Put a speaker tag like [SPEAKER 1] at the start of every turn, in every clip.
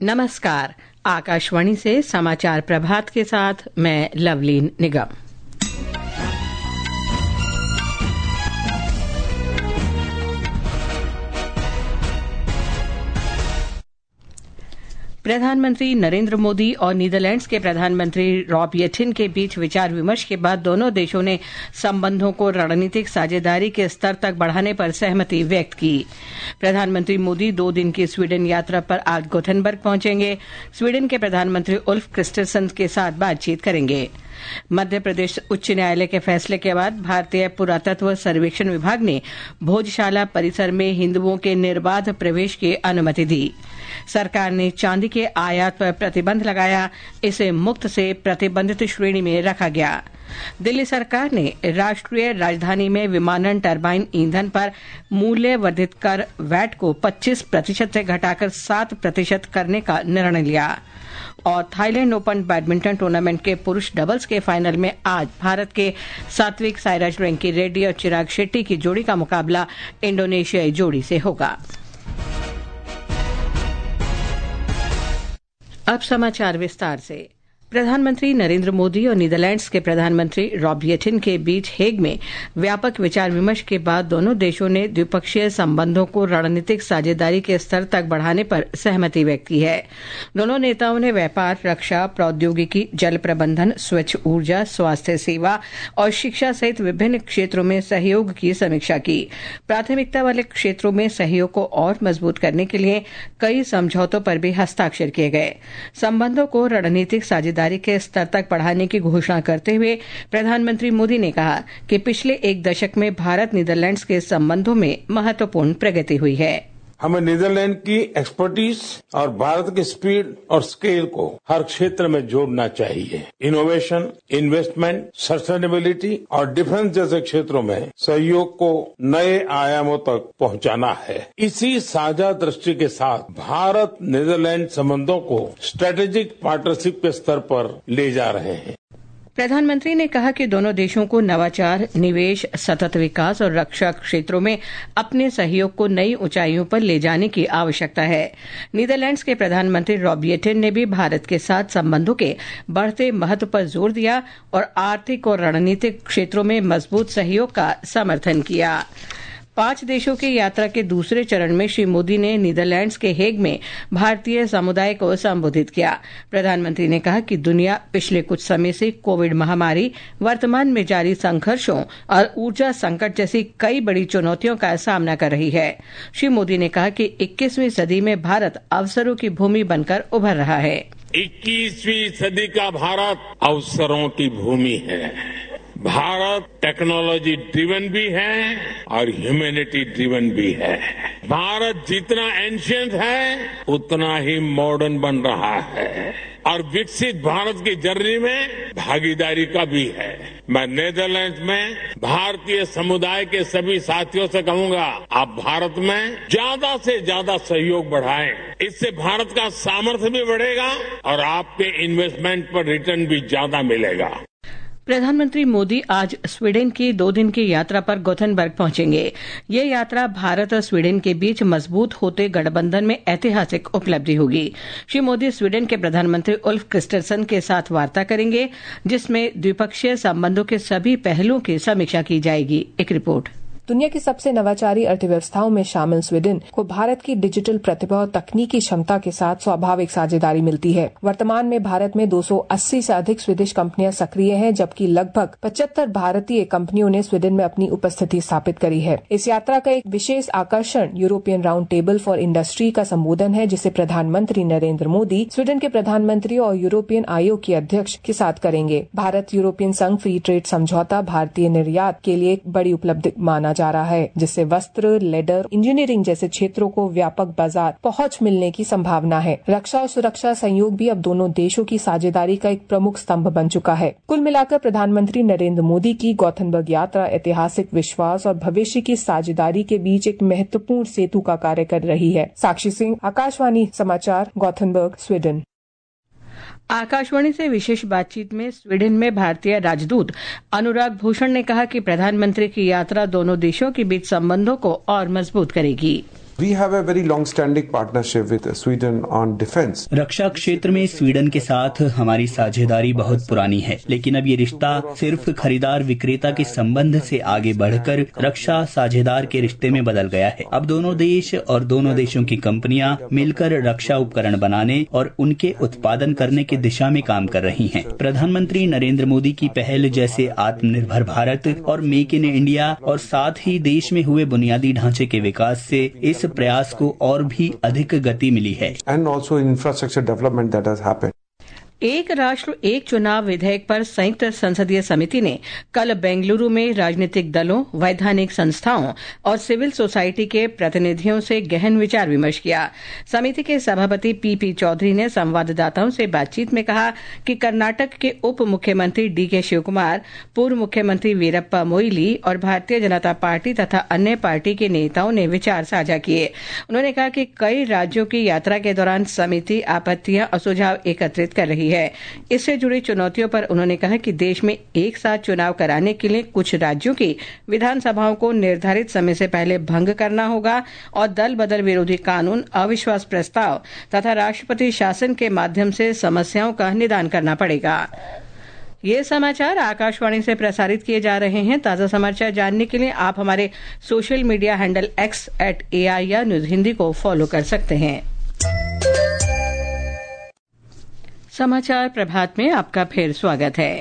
[SPEAKER 1] नमस्कार। आकाशवाणी से समाचार प्रभात के साथ मैं लवलीन निगम। प्रधानमंत्री नरेंद्र मोदी और नीदरलैंड्स के प्रधानमंत्री रॉब येटिन के बीच विचार विमर्श के बाद दोनों देशों ने संबंधों को रणनीतिक साझेदारी के स्तर तक बढ़ाने पर सहमति व्यक्त की। प्रधानमंत्री मोदी 2 दिन की स्वीडन यात्रा पर आज गोथेनबर्ग पहुंचेंगे। स्वीडन के प्रधानमंत्री उल्फ क्रिस्टरसन के साथ बातचीत करेंगे। मध्य प्रदेश उच्च न्यायालय के फैसले के बाद भारतीय पुरातत्व सर्वेक्षण विभाग ने भोजशाला परिसर में हिंदुओं के निर्बाध प्रवेश की अनुमति दी। सरकार ने चांदी के आयात पर प्रतिबंध लगाया, इसे मुक्त से प्रतिबंधित श्रेणी में रखा गया। दिल्ली सरकार ने राष्ट्रीय राजधानी में विमानन टरबाइन ईंधन पर मूल्य वर्धित कर वैट को 25% से घटाकर 7% करने का निर्णय लिया। और थाईलैंड ओपन बैडमिंटन टूर्नामेंट के पुरुष डबल्स के फाइनल में आज भारत के सात्विक साईराज रैंकी रेड्डी और चिराग शेट्टी की जोड़ी का मुकाबला इंडोनेशियाई जोड़ी से होगा। अब समाचार विस्तार से। प्रधानमंत्री नरेंद्र मोदी और नीदरलैंड्स के प्रधानमंत्री रॉब येटिन के बीच हेग में व्यापक विचार विमर्श के बाद दोनों देशों ने द्विपक्षीय संबंधों को रणनीतिक साझेदारी के स्तर तक बढ़ाने पर सहमति व्यक्त की है। दोनों नेताओं ने व्यापार, रक्षा, प्रौद्योगिकी, जल प्रबंधन, स्वच्छ ऊर्जा, स्वास्थ्य सेवा और शिक्षा सहित विभिन्न क्षेत्रों में सहयोग की समीक्षा की। प्राथमिकता वाले क्षेत्रों में सहयोग को और मजबूत करने के लिए कई समझौतों पर भी हस्ताक्षर किए गए। संबंधों को रणनीतिक साझेदारी के स्तर तक बढ़ाने की घोषणा करते हुए प्रधानमंत्री मोदी ने कहा कि पिछले 1 दशक में भारत नीदरलैंड्स के संबंधों में महत्वपूर्ण प्रगति हुई है।
[SPEAKER 2] हमें नीदरलैंड की एक्सपर्टीज और भारत की स्पीड और स्केल को हर क्षेत्र में जोड़ना चाहिए। इनोवेशन, इन्वेस्टमेंट, सस्टेनेबिलिटी और डिफेंस जैसे क्षेत्रों में सहयोग को नए आयामों तक पहुंचाना है। इसी साझा दृष्टि के साथ भारत नीदरलैंड संबंधों को स्ट्रेटेजिक पार्टनरशिप के स्तर पर ले जा रहे हैं।
[SPEAKER 1] प्रधानमंत्री ने कहा कि दोनों देशों को नवाचार, निवेश, सतत विकास और रक्षा क्षेत्रों में अपने सहयोग को नई ऊंचाइयों पर ले जाने की आवश्यकता है। नीदरलैंड्स के प्रधानमंत्री रॉब येटिन ने भी भारत के साथ संबंधों के बढ़ते महत्व पर जोर दिया और आर्थिक और रणनीतिक क्षेत्रों में मजबूत सहयोग का समर्थन किया। 5 देशों की यात्रा के दूसरे चरण में श्री मोदी ने नीदरलैंड्स के हेग में भारतीय समुदाय को संबोधित किया। प्रधानमंत्री ने कहा कि दुनिया पिछले कुछ समय से कोविड महामारी, वर्तमान में जारी संघर्षों और ऊर्जा संकट जैसी कई बड़ी चुनौतियों का सामना कर रही है। श्री मोदी ने कहा कि 21वीं सदी में भारत अवसरों की भूमि बनकर उभर रहा है।
[SPEAKER 2] 21वीं सदी का भारत अवसरों की भूमि है। भारत टेक्नोलॉजी ड्रिवन भी है और ह्यूमैनिटी ड्रिवन भी है। भारत जितना एंशिएंट है उतना ही मॉडर्न बन रहा है और विकसित भारत की जर्नी में भागीदारी का भी है। मैं नीदरलैंड्स में भारतीय समुदाय के सभी साथियों से कहूंगा, आप भारत में ज्यादा से ज्यादा सहयोग बढ़ाएं। इससे भारत का सामर्थ्य भी बढ़ेगा और आपके इन्वेस्टमेंट पर रिटर्न भी ज्यादा मिलेगा।
[SPEAKER 1] प्रधानमंत्री मोदी आज स्वीडन की 2 दिन की यात्रा पर गोथेनबर्ग पहुंचेंगे। ये यात्रा भारत और स्वीडन के बीच मजबूत होते गठबंधन में ऐतिहासिक उपलब्धि होगी। श्री मोदी स्वीडन के प्रधानमंत्री उल्फ क्रिस्टरसन के साथ वार्ता करेंगे, जिसमें द्विपक्षीय संबंधों के सभी पहलुओं की समीक्षा की जाएगी। एक रिपोर्ट।
[SPEAKER 3] दुनिया की सबसे नवाचारी अर्थव्यवस्थाओं में शामिल स्वीडन को भारत की डिजिटल प्रतिभा और तकनीकी क्षमता के साथ स्वाभाविक साझेदारी मिलती है। वर्तमान में भारत में 280 से अधिक स्वीडिश कंपनियां सक्रिय हैं, जबकि लगभग 75 भारतीय कंपनियों ने स्वीडन में अपनी उपस्थिति स्थापित करी है। इस यात्रा का एक विशेष आकर्षण European round table for industry का संबोधन है, जिसे प्रधानमंत्री नरेंद्र मोदी स्वीडन के प्रधानमंत्री और यूरोपियन आयोग के अध्यक्ष के साथ करेंगे। भारत यूरोपियन संघ फ्री ट्रेड समझौता भारतीय निर्यात के लिए एक बड़ी उपलब्धि माना जा रहा है, जिससे वस्त्र, लेदर, इंजीनियरिंग जैसे क्षेत्रों को व्यापक बाजार पहुंच मिलने की संभावना है। रक्षा और सुरक्षा सहयोग भी अब दोनों देशों की साझेदारी का एक प्रमुख स्तंभ बन चुका है। कुल मिलाकर प्रधानमंत्री नरेंद्र मोदी की गोथेनबर्ग यात्रा ऐतिहासिक विश्वास और भविष्य की साझेदारी के बीच एक महत्वपूर्ण सेतु का कार्य कर रही है। साक्षी सिंह, आकाशवाणी समाचार, गोथेनबर्ग, स्वीडन।
[SPEAKER 1] आकाशवाणी से विशेष बातचीत में स्वीडन में भारतीय राजदूत अनुराग भूषण ने कहा कि प्रधानमंत्री की यात्रा दोनों देशों के बीच संबंधों को और मजबूत करेगी।
[SPEAKER 4] We have a very long-standing partnership with Sweden on defense.
[SPEAKER 5] रक्षा क्षेत्र में स्वीडन के साथ हमारी साझेदारी बहुत पुरानी है, लेकिन अब ये रिश्ता सिर्फ खरीदार विक्रेता के संबंध से आगे बढ़कर रक्षा साझेदार के रिश्ते में बदल गया है। अब दोनों देश और दोनों देशों की कंपनियां मिलकर रक्षा उपकरण बनाने और उनके उत्पादन करने की दिशा में काम कर रही हैं। प्रधानमंत्री नरेंद्र मोदी की पहल जैसे आत्मनिर्भर भारत और मेक इन इंडिया और साथ ही देश में हुए बुनियादी ढांचे के विकास से इस प्रयास को और भी अधिक गति मिली है।
[SPEAKER 4] And also infrastructure development that has happened.
[SPEAKER 1] एक राष्ट्र एक चुनाव विधेयक पर संयुक्त संसदीय समिति ने कल बेंगलुरु में राजनीतिक दलों, वैधानिक संस्थाओं और सिविल सोसाइटी के प्रतिनिधियों से गहन विचार विमर्श किया। समिति के सभापति पीपी चौधरी ने संवाददाताओं से बातचीत में कहा कि कर्नाटक के उप मुख्यमंत्री डीके शिवकुमार, पूर्व मुख्यमंत्री वीरप्पा मोइली और भारतीय जनता पार्टी तथा अन्य पार्टी के नेताओं ने विचार साझा किए। उन्होंने कहा कि कई राज्यों की यात्रा के दौरान समिति आपत्तियां और सुझाव एकत्रित कर रही है। इससे जुड़ी चुनौतियों पर उन्होंने कहा कि देश में एक साथ चुनाव कराने के लिए कुछ राज्यों की विधानसभाओं को निर्धारित समय से पहले भंग करना होगा और दल बदल विरोधी कानून, अविश्वास प्रस्ताव तथा राष्ट्रपति शासन के माध्यम से समस्याओं का निदान करना पड़ेगा। ये समाचार आकाशवाणी से प्रसारित किए जा रहे हैं। ताजा समाचार जानने के लिए आप हमारे social media handle X@AIR news Hindi को फॉलो कर सकते हैं। समाचार प्रभात में आपका फिर स्वागत है।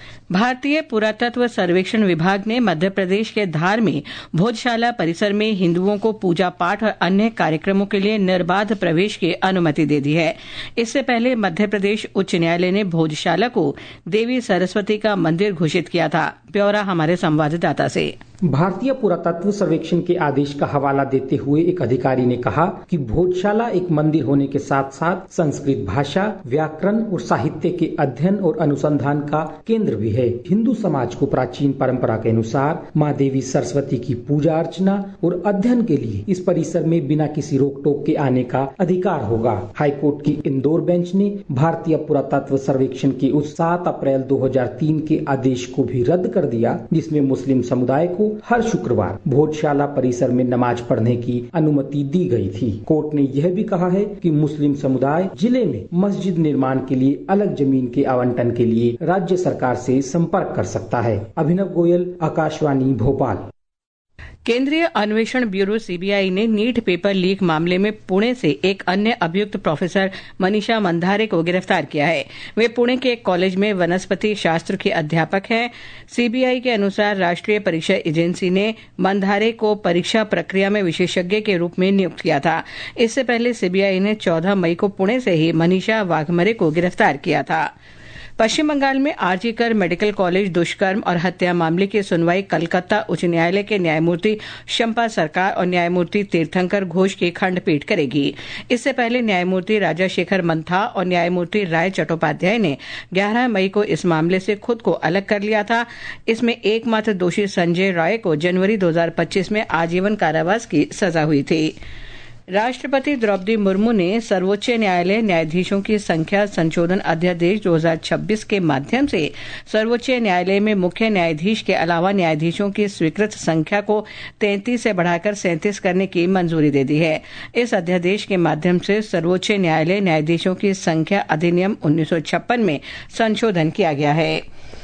[SPEAKER 1] भारतीय पुरातत्व सर्वेक्षण विभाग ने मध्य प्रदेश के धार में भोजशाला परिसर में हिंदुओं को पूजा पाठ और अन्य कार्यक्रमों के लिए निर्बाध प्रवेश की अनुमति दे दी है। इससे पहले मध्य प्रदेश उच्च न्यायालय ने भोजशाला को देवी सरस्वती का मंदिर घोषित किया था। ब्यौरा हमारे संवाददाता से।
[SPEAKER 6] भारतीय पुरातत्व सर्वेक्षण के आदेश का हवाला देते हुए एक अधिकारी ने कहा कि भोजशाला एक मंदिर होने के साथ साथ संस्कृत भाषा, व्याकरण और साहित्य के अध्ययन और अनुसंधान का केंद्र भी है। हिंदू समाज को प्राचीन परंपरा के अनुसार माँ देवी सरस्वती की पूजा अर्चना और अध्ययन के लिए इस परिसर में बिना किसी रोक टोक के आने का अधिकार होगा। हाईकोर्ट की इंदौर बेंच ने भारतीय पुरातत्व सर्वेक्षण के उस 7 अप्रैल 2003 के आदेश को भी रद्द कर दिया, जिसमें मुस्लिम समुदाय को हर शुक्रवार भोजशाला परिसर में नमाज पढ़ने की अनुमति दी गई थी। कोर्ट ने यह भी कहा है कि मुस्लिम समुदाय जिले में मस्जिद निर्माण के लिए अलग जमीन के आवंटन के लिए राज्य सरकार से संपर्क कर सकता है। अभिनव गोयल, आकाशवाणी भोपाल।
[SPEAKER 1] केंद्रीय अन्वेषण ब्यूरो सीबीआई ने नीट पेपर लीक मामले में पुणे से एक अन्य अभियुक्त प्रोफेसर मनीषा मंधारे को गिरफ्तार किया है। वे पुणे के एक कॉलेज में वनस्पति शास्त्र के अध्यापक हैं। सीबीआई के अनुसार राष्ट्रीय परीक्षा एजेंसी ने मंधारे को परीक्षा प्रक्रिया में विशेषज्ञ के रूप में नियुक्त किया था। इससे पहले सीबीआई ने 14 मई को पुणे से ही मनीषा वाघमरे को गिरफ्तार किया था। पश्चिम बंगाल में आरजीकर मेडिकल कॉलेज दुष्कर्म और हत्या मामले की सुनवाई कलकत्ता उच्च न्यायालय के न्यायमूर्ति शंपा सरकार और न्यायमूर्ति तीर्थंकर घोष की खंडपीठ करेगी। इससे पहले न्यायमूर्ति राजाशेखर मंथा और न्यायमूर्ति राय चट्टोपाध्याय ने 11 मई को इस मामले से खुद को अलग कर लिया था। इसमें एकमात्र दोषी संजय रॉय को जनवरी 2025 में आजीवन कारावास की सजा हुई थी। राष्ट्रपति द्रौपदी मुर्मू ने सर्वोच्च न्यायालय न्यायाधीशों की संख्या संशोधन अध्यादेश 2026 के माध्यम से सर्वोच्च न्यायालय में मुख्य न्यायाधीश के अलावा न्यायाधीशों की स्वीकृत संख्या को 33 से बढ़ाकर 37 करने की मंजूरी दे दी है। इस अध्यादेश के माध्यम से सर्वोच्च न्यायालय न्यायाधीशों की संख्या अधिनियम 1956 में संशोधन किया गया है।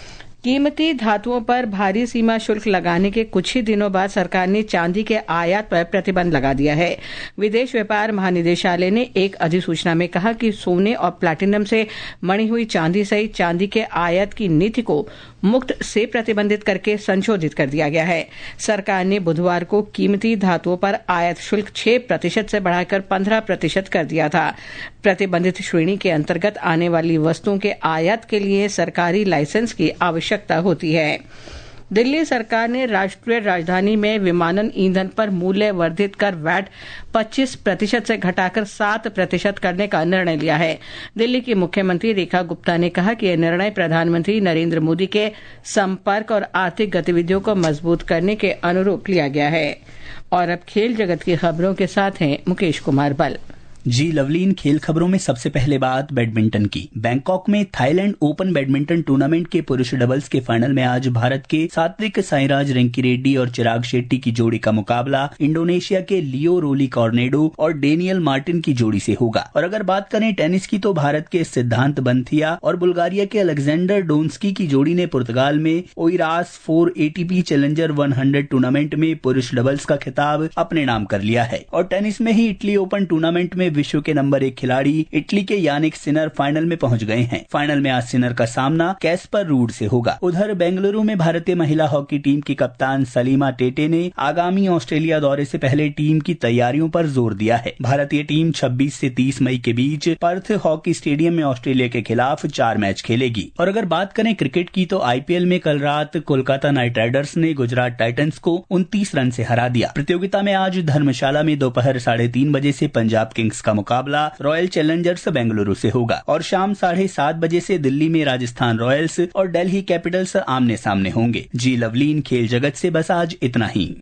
[SPEAKER 1] कीमती धातुओं पर भारी सीमा शुल्क लगाने के कुछ ही दिनों बाद सरकार ने चांदी के आयात पर प्रतिबंध लगा दिया है। विदेश व्यापार महानिदेशालय ने एक अधिसूचना में कहा कि सोने और प्लैटिनम से मढ़ी हुई चांदी सहित चांदी के आयात की नीति को मुक्त से प्रतिबंधित करके संशोधित कर दिया गया है। सरकार ने बुधवार को कीमती धातुओं पर आयात शुल्क 6% से बढ़ाकर 15% कर दिया था। प्रतिबंधित श्रेणी के अंतर्गत आने वाली वस्तुओं के आयात के लिए सरकारी लाइसेंस की आवश्यकता होती है। दिल्ली सरकार ने राष्ट्रीय राजधानी में विमानन ईंधन पर मूल्य वर्धित कर वैट 25% से घटाकर 7% करने का निर्णय लिया है। दिल्ली की मुख्यमंत्री रेखा गुप्ता ने कहा कि यह निर्णय प्रधानमंत्री नरेंद्र मोदी के संपर्क और आर्थिक गतिविधियों को मजबूत करने के अनुरूप लिया गया है। और अब खेल जगत की खबरों के साथ हैं मुकेश कुमार बल।
[SPEAKER 5] जी लवलीन, खेल खबरों में सबसे पहले बात बैडमिंटन की। बैंकॉक में थाईलैंड ओपन बैडमिंटन टूर्नामेंट के पुरुष डबल्स के फाइनल में आज भारत के सात्विक साईराज रंकीरेड्डी और चिराग शेट्टी की जोड़ी का मुकाबला इंडोनेशिया के लियो रोली कॉर्नेडो और डेनियल मार्टिन की जोड़ी से होगा। और अगर बात करें टेनिस की तो भारत के सिद्धांत बंथिया और बुल्गारिया के अलेक्जेंडर डोन्स्की की जोड़ी ने पुर्तगाल में ओइरास 4 ATP चैलेंजर 100 टूर्नामेंट में पुरुष डबल्स का खिताब अपने नाम कर लिया है। और टेनिस में ही इटली ओपन टूर्नामेंट में विश्व के नंबर 1 खिलाड़ी इटली के यानिक सिनर फाइनल में पहुंच गए हैं। फाइनल में आज सिनर का सामना कैस्पर रूड से होगा। उधर बेंगलुरु में भारतीय महिला हॉकी टीम की कप्तान सलीमा टेटे ने आगामी ऑस्ट्रेलिया दौरे से पहले टीम की तैयारियों पर जोर दिया है। भारतीय टीम 26 से 30 मई के बीच पर्थ हॉकी स्टेडियम में ऑस्ट्रेलिया के खिलाफ 4 मैच खेलेगी। और अगर बात करें क्रिकेट की तो IPL में कल रात कोलकाता नाइट राइडर्स ने गुजरात टाइटंस को 29 रन से हरा दिया। प्रतियोगिता में आज धर्मशाला में दोपहर 3:30 बजे से पंजाब किंग्स का मुकाबला रॉयल चैलेंजर्स बेंगलुरु से होगा और शाम 7:30 बजे से दिल्ली में राजस्थान रॉयल्स और दिल्ली कैपिटल्स आमने सामने होंगे। जी लवलीन, खेल जगत से बस आज इतना ही।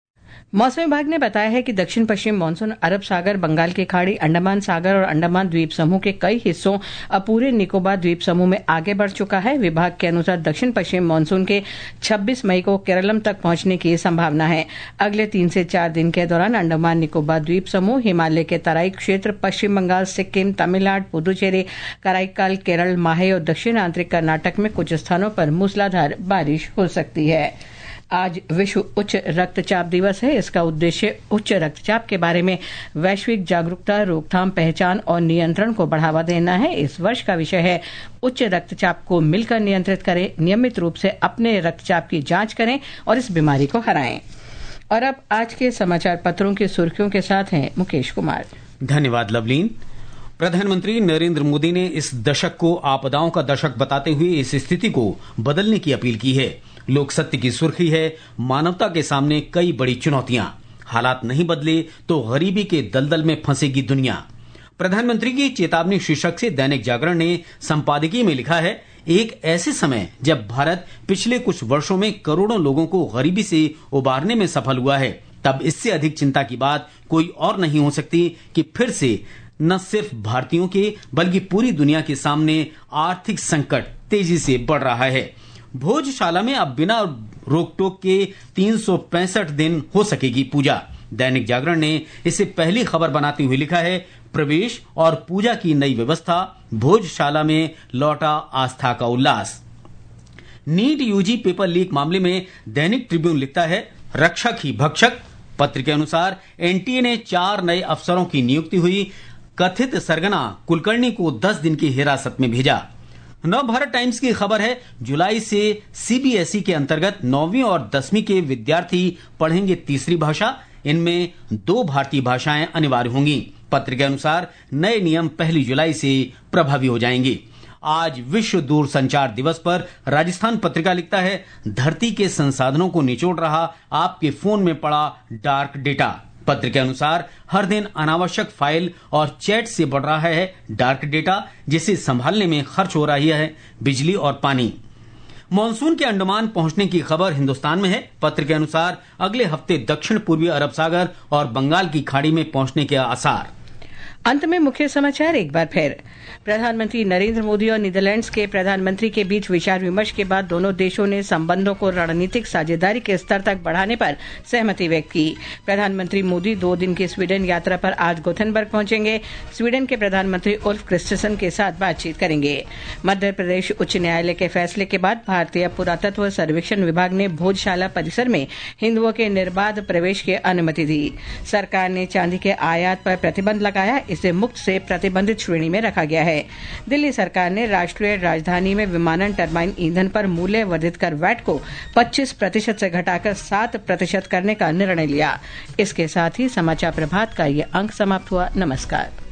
[SPEAKER 1] मौसम विभाग ने बताया है कि दक्षिण पश्चिम मानसून अरब सागर, बंगाल की खाड़ी, अंडमान सागर और अंडमान द्वीप समूह के कई हिस्सों और पूरे निकोबार द्वीप समूह में आगे बढ़ चुका है। विभाग के अनुसार दक्षिण पश्चिम मानसून के 26 मई को केरलम तक पहुंचने की संभावना है। अगले 3 से 4 दिन के दौरान अंडमान निकोबार द्वीप समूह, हिमालय के तराई क्षेत्र, पश्चिम बंगाल, सिक्किम, तमिलनाडु, पुदुचेरी, कराईकाल, केरल, माहे और दक्षिण आंतरिक कर्नाटक में कुछ स्थानों पर मूसलाधार बारिश हो सकती है। आज विश्व उच्च रक्तचाप दिवस है। इसका उद्देश्य उच्च रक्तचाप के बारे में वैश्विक जागरूकता, रोकथाम, पहचान और नियंत्रण को बढ़ावा देना है। इस वर्ष का विषय है उच्च रक्तचाप को मिलकर नियंत्रित करें। नियमित रूप से अपने रक्तचाप की जांच करें और इस बीमारी को हराएं। और अब आज के समाचार पत्रों की सुर्खियों के साथ हैं मुकेश कुमार।
[SPEAKER 7] धन्यवाद लवलीन। प्रधानमंत्री नरेंद्र मोदी ने इस दशक को आपदाओं का दशक बताते हुए इस स्थिति को बदलने की अपील की है। लोक सत्य की सुर्खी है, मानवता के सामने कई बड़ी चुनौतियां, हालात नहीं बदले तो गरीबी के दलदल में फंसेगी दुनिया। प्रधानमंत्री की चेतावनी शीर्षक से दैनिक जागरण ने संपादकीय में लिखा है, एक ऐसे समय जब भारत पिछले कुछ वर्षों में करोड़ों लोगों को गरीबी से उबारने में सफल हुआ है, तब इससे अधिक चिंता की बात कोई और नहीं हो सकती कि फिर से न सिर्फ भारतीयों के बल्कि पूरी दुनिया के सामने आर्थिक संकट तेजी से बढ़ रहा है। भोजशाला में अब बिना रोक टोक के 365 दिन हो सकेगी पूजा। दैनिक जागरण ने इसे पहली खबर बनाते हुए लिखा है, प्रवेश और पूजा की नई व्यवस्था, भोजशाला में लौटा आस्था का उल्लास। नीट यूजी पेपर लीक मामले में दैनिक ट्रिब्यून लिखता है, रक्षक ही भक्षक। पत्र के अनुसार एनटीए ने 4 नए अफसरों की नियुक्ति हुई। कथित सरगना कुलकर्णी को 10 दिन की हिरासत में भेजा। नवभारत टाइम्स की खबर है, जुलाई से सीबीएसई के अंतर्गत 9वीं और 10वीं के विद्यार्थी पढ़ेंगे तीसरी भाषा। इनमें 2 भारतीय भाषाएं अनिवार्य होंगी। पत्र के अनुसार नए नियम 1 जुलाई से प्रभावी हो जाएंगे। आज विश्व दूरसंचार दिवस पर राजस्थान पत्रिका लिखता है, धरती के संसाधनों को निचोड़ रहा आपके फोन में पड़ा डार्क डेटा। पत्र के अनुसार हर दिन अनावश्यक फाइल और चैट से बढ़ रहा है डार्क डेटा, जिसे संभालने में खर्च हो रही है बिजली और पानी। मॉनसून के अंडमान पहुंचने की खबर हिंदुस्तान में है। पत्र के अनुसार अगले हफ्ते दक्षिण पूर्वी अरब सागर और बंगाल की खाड़ी में पहुंचने के आसार।
[SPEAKER 1] अंत में मुख्य समाचार एक बार फिर। प्रधानमंत्री नरेंद्र मोदी और नीदरलैंड्स के प्रधानमंत्री के बीच विचार विमर्श के बाद दोनों देशों ने संबंधों को रणनीतिक साझेदारी के स्तर तक बढ़ाने पर सहमति व्यक्त की। प्रधानमंत्री मोदी 2 दिन की स्वीडन यात्रा पर आज गोथेनबर्ग पहुंचेंगे। स्वीडन के प्रधानमंत्री उल्फ क्रिस्टसन के साथ बातचीत करेंगे। मध्य प्रदेश उच्च न्यायालय के फैसले के बाद भारतीय पुरातत्व सर्वेक्षण विभाग ने भोजशाला परिसर में हिंदुओं के निर्बाध प्रवेश की अनुमति दी। सरकार ने चांदी के आयात पर प्रतिबंध लगाया, इसे मुक्त से प्रतिबंधित श्रेणी में रखा गया है। दिल्ली सरकार ने राष्ट्रीय राजधानी में विमानन टरबाइन ईंधन पर मूल्य वर्धित कर वैट को 25% से घटाकर 7% करने का निर्णय लिया। इसके साथ ही समाचार प्रभात का ये अंक समाप्त हुआ। नमस्कार।